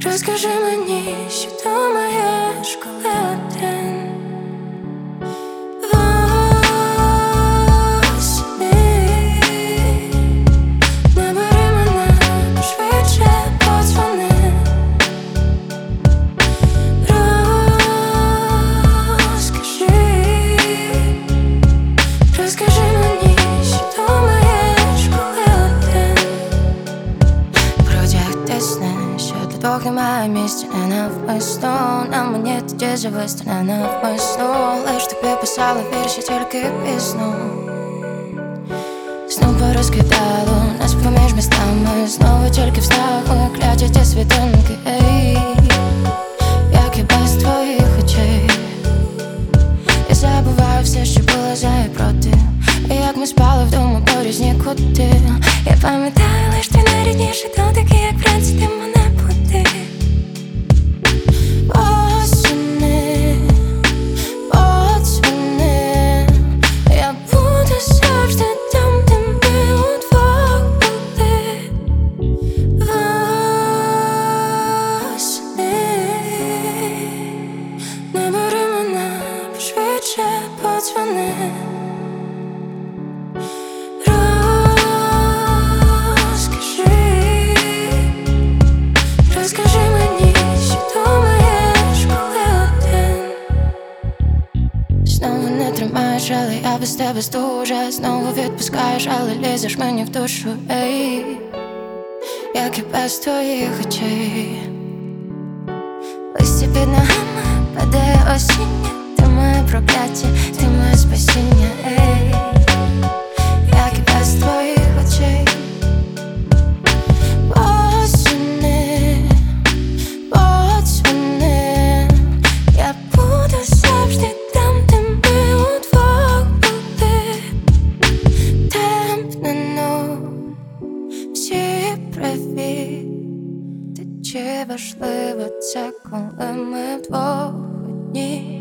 Розкажи мені, що думаєш, коли один восени. Набери мене, швидше подзвони. Розкажи мені, що думаєш, коли один. Протяг тисне, що для двох немає місця, не навмисно. На мені тоді зависти не навмисно. Лиш тобі писала вірші, тільки пізно. Знов порозкидало нас поміж містами. Знову тільки встали, кляті ті світинки. Як і без твоїх очей. Я забуваю все, що було за і проти. І як ми спали вдома по різні кути. Я пам'ятаю лиш твій найрідніший дотик, як вранці ти мене будив. Осени, подзвони. Я буду завжди там, де ми удвох були. Осени. Набери мене, швидше подзвони. Розкажи мені, що думаєш, коли один. Знову не тримаєш, але я без тебе здужа. Знову відпускаєш, але лізеш мені в душу. Як і без твоїх очей. Листя під ногами падає осіння. Ти моє прокляття, ти моє спасіння. Як і без твоїх очей. Осени, подзвони. Я буду завжди там, де ми удвох були. Темпнено, всі праві. Та чи важливо це, коли ми вдвох одні?